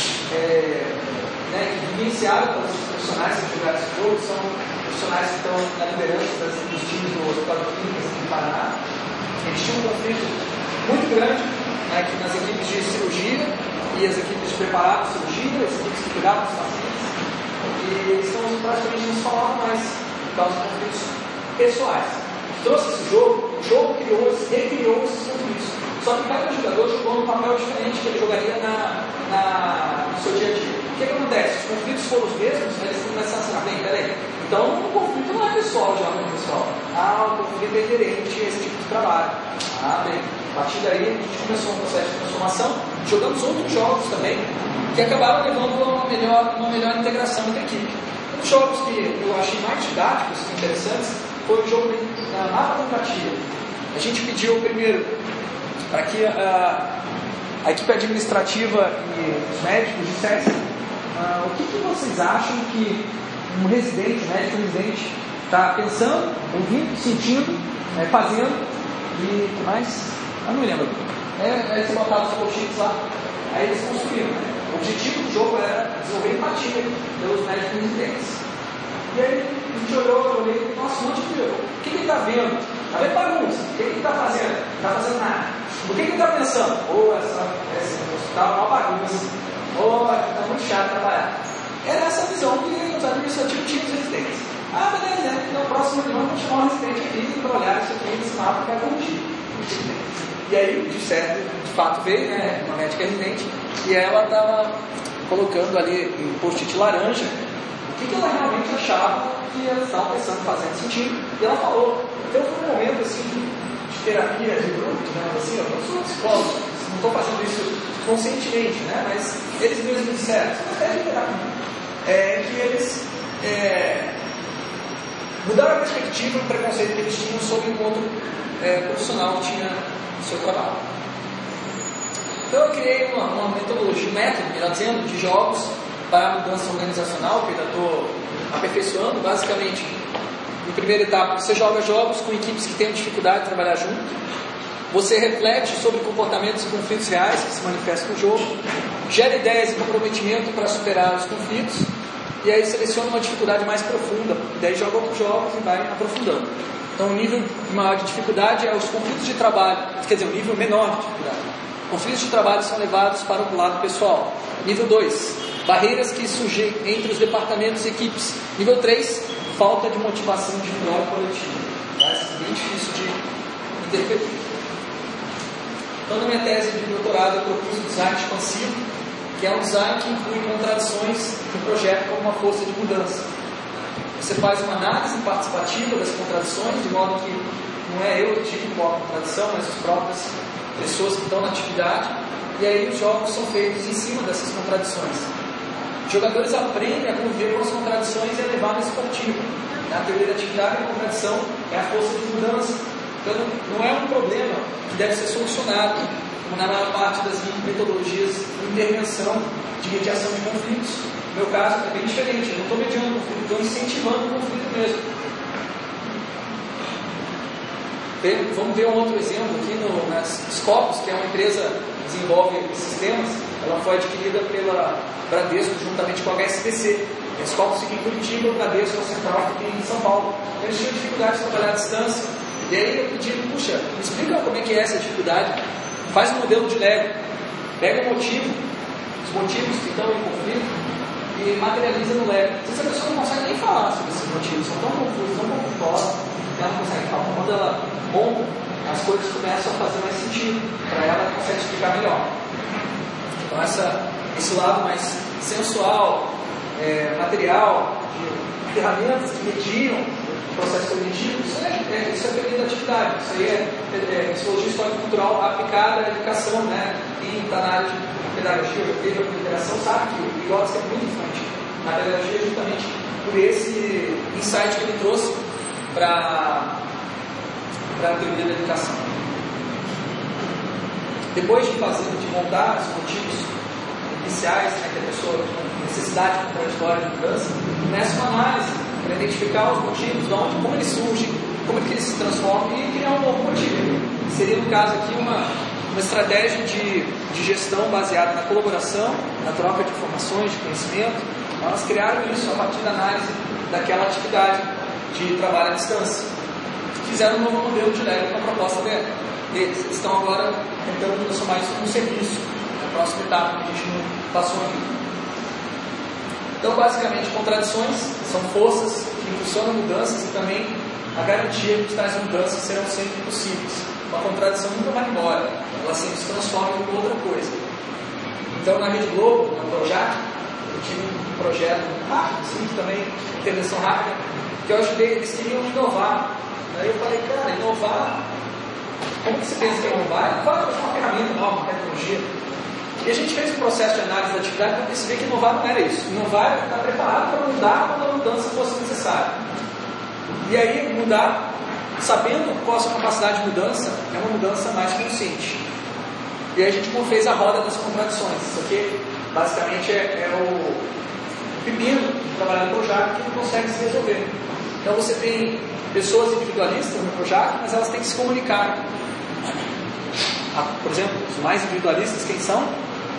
vivenciada pelos profissionais que jogaram esse jogo, são profissionais que estão na liderança dos times do Hospital de Clínicas do Paraná. Eles tinham um conflito muito grande nas equipes de cirurgia e as equipes de preparato de cirurgia, as equipes que cuidavam dos pacientes, e eles praticamente não se falavam mais por causa de conflitos pessoais. Trouxe esse jogo, o jogo recriou esses conflitos. Só que cada jogador jogou um papel diferente que ele jogaria no seu dia a dia. O que acontece? Os conflitos foram os mesmos, eles começaram a ser, peraí, então o conflito não é pessoal, já não é pessoal. O conflito é inerente a esse tipo de trabalho. Bem, a partir daí a gente começou um processo de transformação, jogamos outros jogos também, que acabaram levando a uma melhor integração entre a equipe. Um dos jogos que eu achei mais didáticos e interessantes foi o jogo da mapa educativa. A gente pediu primeiro para que a equipe administrativa e os médicos dissessem o que vocês acham que um médico residente, está pensando, ouvindo, sentindo, fazendo e o que mais? Não me lembro. Aí você botava os post-its lá, aí eles construíram. O objetivo do jogo era desenvolver empatia pelos médicos residentes. E aí a gente olhou, eu olhei, nossa, um monte de jogo. O que ele está vendo? Está vendo bagunça. O que ele está fazendo? Não está fazendo nada. O que ele está pensando? Esse hospital é uma bagunça. Está muito chato trabalhar. Era essa visão que os administrativos tinham dos residentes. Beleza, né? Então, próximo ano vamos chamar um residente aqui para olhar isso aqui nesse mapa que é contigo. E aí, de fato, veio, né, uma médica residente, e ela estava colocando ali em post-it laranja o que ela realmente achava que elas estavam pensando, fazendo sentido, e ela falou. Então foi um momento assim, de terapia de grupo, né, assim, eu não sou psicólogo, não estou fazendo isso conscientemente, né, mas eles mesmos disseram, isso é terapia, que eles mudaram a perspectiva e o preconceito que eles tinham sobre o encontro profissional que tinha no seu trabalho. Então eu criei uma metodologia, um método, melhor dizendo, de jogos para a mudança organizacional, que eu ainda estou aperfeiçoando. Basicamente, na primeira etapa, você joga jogos com equipes que têm dificuldade de trabalhar junto. Você reflete sobre comportamentos e conflitos reais que se manifestam no jogo, gera ideias e comprometimento para superar os conflitos, e aí seleciona uma dificuldade mais profunda, e daí joga outros jogos e vai aprofundando. Então o nível maior de dificuldade é os conflitos de trabalho, quer dizer, o nível menor de dificuldade. Conflitos de trabalho são levados para o lado pessoal. Nível 2, barreiras que surgem entre os departamentos e equipes. Nível 3, falta de motivação individual e coletiva. Tá? Isso é bem difícil de interpretar. Então, na minha tese de doutorado, eu propus o design expansivo, que é um design que inclui contradições no projeto como uma força de mudança. Você faz uma análise participativa das contradições, de modo que não é eu que digo qual a contradição, mas as próprias pessoas que estão na atividade, e aí os jogos são feitos em cima dessas contradições. Os jogadores aprendem a conviver com as contradições e a levar no esportivo. Na teoria da atividade, a contradição é a força de mudança. Então, não é um problema que deve ser solucionado, como na maior parte das metodologias de intervenção, de mediação de conflitos. No meu caso, é bem diferente. Eu não estou mediando o conflito, estou incentivando o conflito mesmo. Vamos ver um outro exemplo aqui na Scopus, que é uma empresa que desenvolve sistemas. Ela foi adquirida pela Bradesco juntamente com a HSBC. A Scopus fica em Curitiba, o Bradesco, a Central, fica em São Paulo. Eles tinham dificuldade de trabalhar à distância. E aí eu pedi, puxa, me explica como é que é essa dificuldade. Faz um modelo de Lego. Pega o motivo, os motivos que estão em conflito e materializa no Lego. Às vezes a pessoa não consegue nem falar sobre esses motivos, são tão confusos, tão confusos, ela não consegue falar. Quando ela monta, as coisas começam a fazer mais sentido. Para ela, ela consegue explicar melhor. Então esse lado mais sensual, material, de ferramentas que mediam processo cognitivo, isso é teoria da atividade, isso aí é psicologia histórico-cultural aplicada à educação, né? Quem está na área de pedagogia, já teve alguma interação, sabe que o Vygotsky é muito infantil na pedagogia, justamente por esse insight que ele trouxe para a teoria da educação. Depois de montar os motivos iniciais, né, que a pessoa tem necessidade contraditória de mudança, começa uma análise para identificar os motivos, de onde, como eles surgem, como é que eles se transformam e criar um novo motivo. Seria, no caso aqui, uma estratégia de gestão baseada na colaboração, na troca de informações, de conhecimento. Elas criaram isso a partir da análise daquela atividade de trabalho à distância. Fizeram um novo modelo de Lego com a proposta deles. Eles estão agora tentando transformar isso num serviço, na próxima etapa que a gente não passou aqui. Então, basicamente, contradições são forças que impulsionam mudanças e também a garantia de que tais mudanças serão sempre possíveis. Uma contradição nunca vai embora, ela sempre se transforma em outra coisa. Então, na Rede Globo, na Projac, eu tive um projeto rápido, assim, também, intervenção rápida, que eu ajudei, eles queriam inovar. Aí eu falei, cara, inovar, como que você pensa que é inovar? Inovar é uma ferramenta nova, uma tecnologia. E a gente fez um processo de análise da atividade para perceber que inovar não era isso. Inovar era estar preparado para mudar quando a mudança fosse necessária. E aí, mudar, sabendo qual a sua capacidade de mudança, é uma mudança mais consciente. E aí a gente fez a roda das contradições. Isso aqui, basicamente, é o pepino de trabalhar no Projac que não consegue se resolver. Então você tem pessoas individualistas no Projac, mas elas têm que se comunicar. Por exemplo, os mais individualistas, quem são?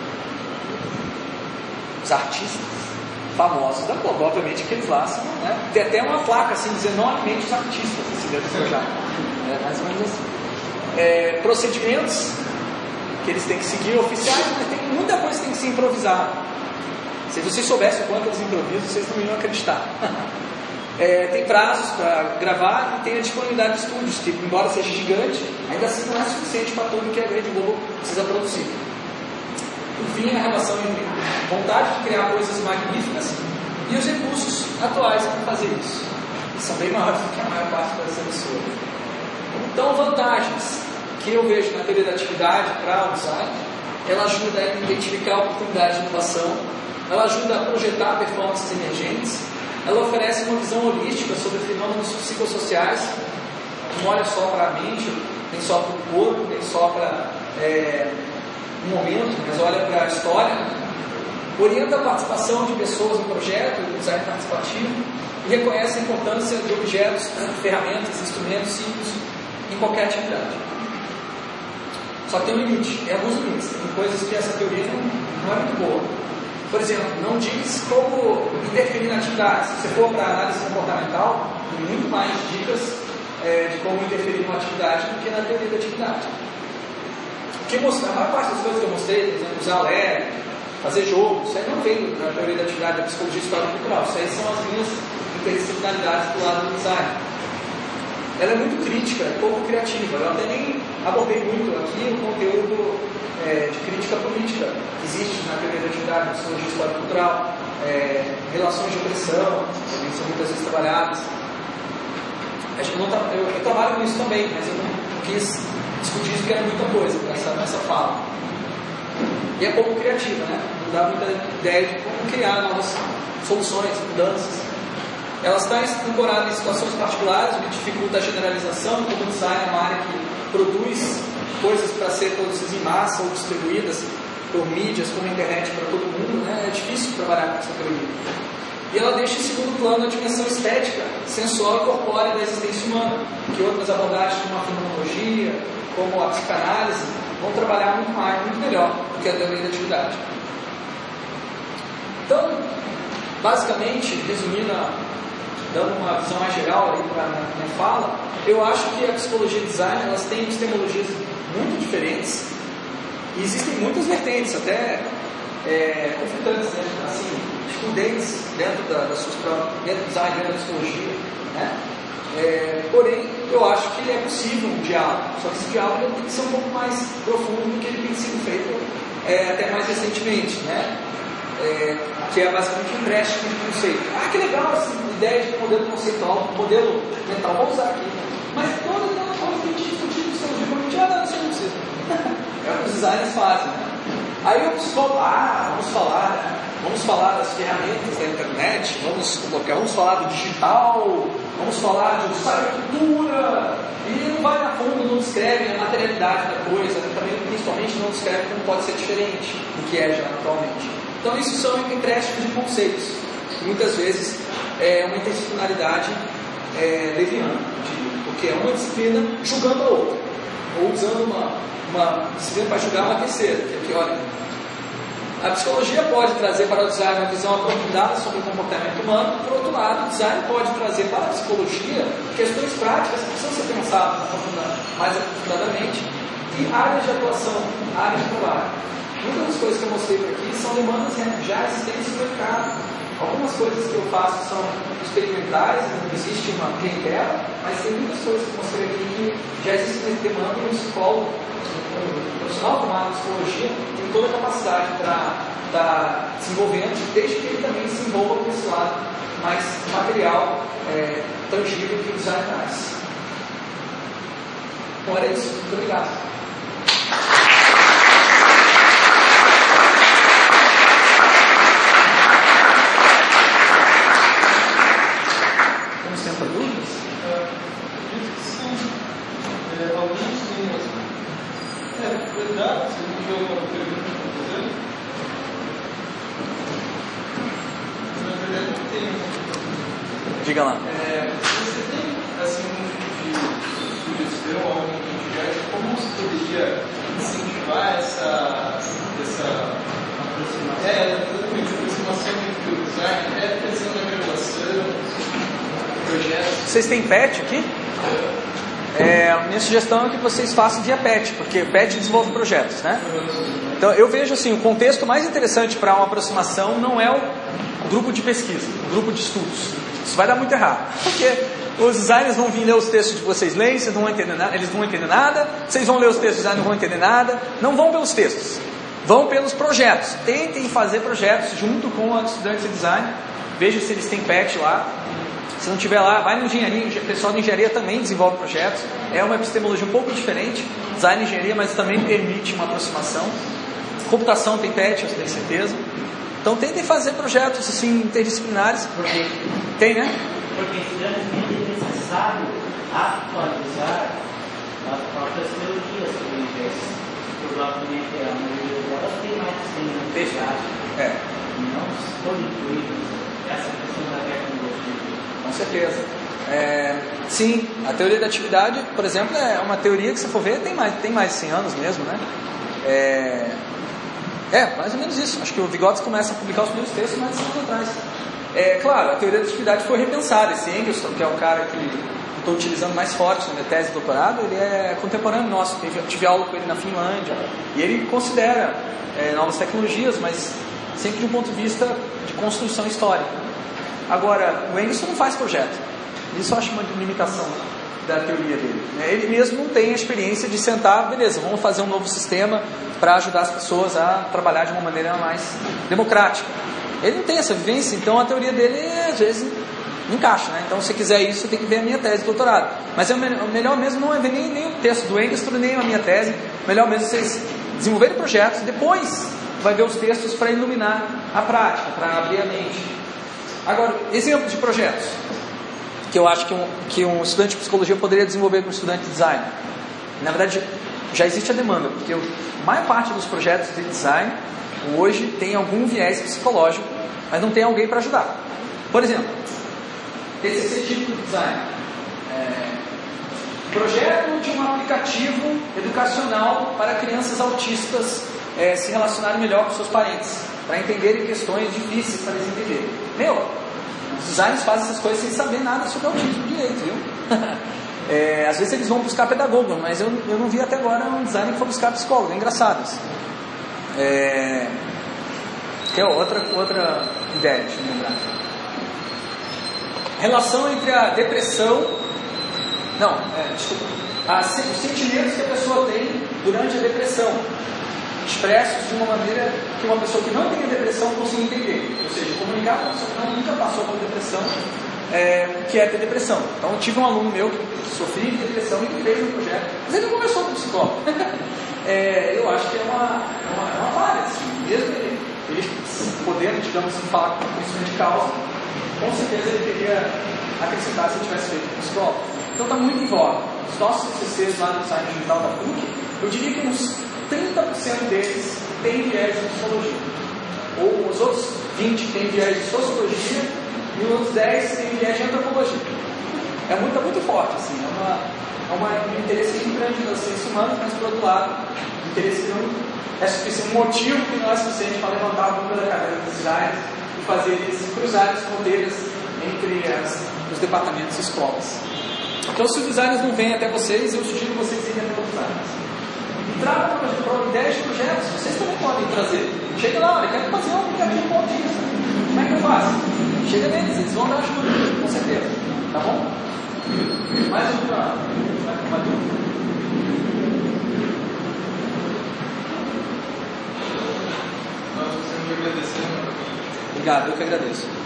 Os artistas famosos da Globo, obviamente que eles lá são, né? Tem até uma placa assim, dizendo não alimente os artistas, assim, dentro do Projac. Mais ou menos assim. Procedimentos que eles têm que seguir, oficiais, mas tem muita coisa que tem que se improvisar. Se vocês soubessem o quanto eles improvisam, vocês não iam acreditar. Tem prazos para gravar e tem a disponibilidade de estúdios, que embora seja gigante, ainda assim não é suficiente para tudo que a Rede Globo precisa produzir. Enfim, a relação entre vontade de criar coisas magníficas e os recursos atuais para fazer isso. E são bem maiores do que a maior parte das emissoras. Então, vantagens que eu vejo na teoria da atividade para o design, ela ajuda a identificar oportunidades de inovação, ela ajuda a projetar performances emergentes, ela oferece uma visão holística sobre fenômenos psicossociais, não olha só para a mente nem só para o corpo, nem só para um momento, mas olha para a história. Orienta a participação de pessoas no projeto, o design participativo, e reconhece a importância de objetos, ferramentas, instrumentos simples em qualquer atividade. Só tem um limite, tem alguns limites, tem coisas que essa teoria não é muito boa. Por exemplo, não diz como interferir na atividade. Se você for para a análise comportamental, tem muito mais dicas de como interferir numa atividade do que na teoria da atividade. A maior parte das coisas que eu mostrei, por exemplo, usar LED, fazer jogo, isso aí não vem na teoria da atividade da psicologia histórica e cultural. Isso aí são as minhas interdisciplinaridades do lado do design. Ela é muito crítica, pouco criativa. Eu até nem abordei muito aqui o conteúdo de crítica política que existe na teoria da atividade, na psicologia histórica e cultural, relações de opressão, também são muitas vezes trabalhadas. Eu trabalho com isso também, mas eu não quis discutir isso porque era muita coisa nessa fala. E é pouco criativa, né? Não dá muita ideia de como criar novas soluções, mudanças. Ela está ancorada em situações particulares, o que dificulta a generalização, como o design é uma área que produz coisas para ser produzidas em massa ou distribuídas por mídias, como a internet para todo mundo, né? É difícil trabalhar com essa teoria. E ela deixa em segundo plano a dimensão estética, sensual e corpórea da existência humana, que outras abordagens como a fenomenologia, como a psicanálise, vão trabalhar muito mais, muito melhor do que a teoria da atividade. Então, basicamente, resumindo, dando uma visão mais geral aí para a minha fala, eu acho que a psicologia e design, elas têm epistemologias muito diferentes e existem muitas vertentes, até conflitantes, né? Assim, excludentes dentro dentro do design, dentro da psicologia, né? Porém, eu acho que é possível um diálogo, só que esse diálogo tem que ser um pouco mais profundo do que ele tem sido feito até mais recentemente, né? Que é basicamente um empréstimo de conceito. Que legal essa ideia de modelo conceitual, modelo mental, vou usar aqui, né? Mas toda aquela coisa que a gente discutiu em psicologia cognitiva, não, isso não precisa. É o que os designers fazem, né? Aí eu preciso vamos falar das ferramentas da internet, vamos falar do digital, vamos falar de cybercultura, e não vai na fundo, não descreve a materialidade da coisa, também principalmente não descreve como pode ser diferente do que é já atualmente. Então isso são empréstimos de conceitos, muitas vezes é uma interdisciplinaridade leviana, porque é uma disciplina julgando a outra, ou usando uma disciplina para julgar uma terceira, que olha, a psicologia pode trazer para o design uma visão aprofundada sobre o comportamento humano. Por outro lado, o design pode trazer para a psicologia questões práticas que precisam ser pensadas mais aprofundadamente e áreas de atuação, áreas de trabalho. Muitas das coisas que eu mostrei por aqui são demandas já existentes no mercado. Algumas coisas que eu faço são experimentais, não existe uma clientela, mas tem muitas coisas que eu mostrei aqui que já existem demanda no psicólogo, o profissional formado em psicologia tem toda a capacidade para estar desenvolvendo, desde que ele também se envolva com esse lado mais material, tangível que o design traz. Bom, era isso. Muito obrigado. Temos tempo para dúvidas? Acredito que sim. Alguns sim, mas... Verdade, se não tiver alguma pergunta para fazer. Na verdade, não tem. Diga lá. Você tem assim, um sugestão, alguma atividade, como você poderia incentivar essa aproximação entre o design, até pensando na graduação, projetos? Vocês têm PET aqui? Minha sugestão é que vocês façam via PET, porque PET desenvolve projetos, né? Então eu vejo assim, o contexto mais interessante para uma aproximação não é o grupo de pesquisa, o grupo de estudos. Isso vai dar muito errado, porque os designers vão vir ler os textos que vocês leem, vocês não vão entender nada, eles não vão entender nada, vocês vão ler os textos, os designers não vão entender nada. Não vão pelos textos, vão pelos projetos. Tentem fazer projetos junto com os estudantes de design, veja se eles têm PET lá. Se não tiver lá, vai na engenharia, o pessoal de engenharia também desenvolve projetos. É uma epistemologia um pouco diferente, design e engenharia, mas também permite uma aproximação. Computação tem PET, eu tenho certeza. Então tentem fazer projetos assim, interdisciplinares. Porque tem, né? Porque é necessário atualizar as próprias teorias do universo, provavelmente a maioria delas tem mais de 100 anos. Não todo incluído essa questão da tecnologia. Com certeza. Sim, a teoria da atividade, por exemplo, é uma teoria que, se for ver, tem mais de 100 anos mesmo, né? Mais ou menos isso. Acho que o Vygotsky começa a publicar os primeiros textos mais de 100 anos atrás. Claro, a teoria da atividade foi repensada. Esse Engels, que é o cara que eu estou utilizando mais forte na minha tese de doutorado, ele é contemporâneo nosso. Eu tive aula com ele na Finlândia. E ele considera novas tecnologias, mas sempre de um ponto de vista de construção histórica. Agora, o Engels não faz projeto. Isso eu acho uma limitação da teoria dele. Ele mesmo não tem a experiência de sentar, beleza, vamos fazer um novo sistema para ajudar as pessoas a trabalhar de uma maneira mais democrática. Ele não tem essa vivência, então a teoria dele às vezes não encaixa, né? Então, se quiser isso, você tem que ver a minha tese de doutorado. Mas o melhor mesmo não é ver nem o texto do Engels, nem a minha tese. O melhor mesmo é vocês desenvolverem projetos, depois vai ver os textos para iluminar a prática, para abrir a mente. Agora, exemplos de projetos que eu acho que um estudante de psicologia poderia desenvolver com um estudante de design. Na verdade, já existe a demanda, porque a maior parte dos projetos de design hoje tem algum viés psicológico, mas não tem alguém para ajudar. Por exemplo, TCC típico de design. Projeto de um aplicativo educacional para crianças autistas se relacionarem melhor com seus parentes, para entenderem questões difíceis para eles entenderem. Os designers fazem essas coisas sem saber nada sobre autismo direito, viu? Às vezes eles vão buscar pedagogo, mas eu não vi até agora um designer que foi buscar psicólogo. É engraçado isso. Que é outra ideia, deixa eu lembrar. Relação entre a depressão... os sentimentos que a pessoa tem durante a depressão, expressos de uma maneira que uma pessoa que não tem a depressão consiga entender. Ou seja, comunicar com uma pessoa que nunca passou por depressão, que é ter depressão. Então, eu tive um aluno meu que sofria de depressão e que fez um projeto, mas ele não conversou com o psicólogo. Eu acho que é uma falha, assim. Mesmo ele podendo, digamos assim, falar com conhecimento de causa, com certeza ele teria acrescentado se ele tivesse feito com o psicólogo. Então, está muito em voga. Os nossos TCCs lá no site digital da PUC, eu diria que uns 30% deles têm viés de psicologia. Ou os outros 20% têm viés de sociologia e os outros 10% têm viés de antropologia. É muito forte, assim. É um interesse muito grande das ciências humanas, mas, por outro lado, um interesse que não é suficiente, um motivo que não é suficiente para levantar a bunda da cadeira dos designers e fazer eles cruzarem as fronteiras entre os departamentos e escolas. Então, se os designers não vêm até vocês, eu sugiro vocês irem até os designers. E tragam ideias de projetos, vocês também podem trazer. Chega lá, eu quero fazer um aplicativo com autista. Como é que eu faço? Chega neles, eles vão dar ajuda, com certeza. Tá bom? Mais uma dúvida. Nós precisamos agradecer. Obrigado, eu que agradeço.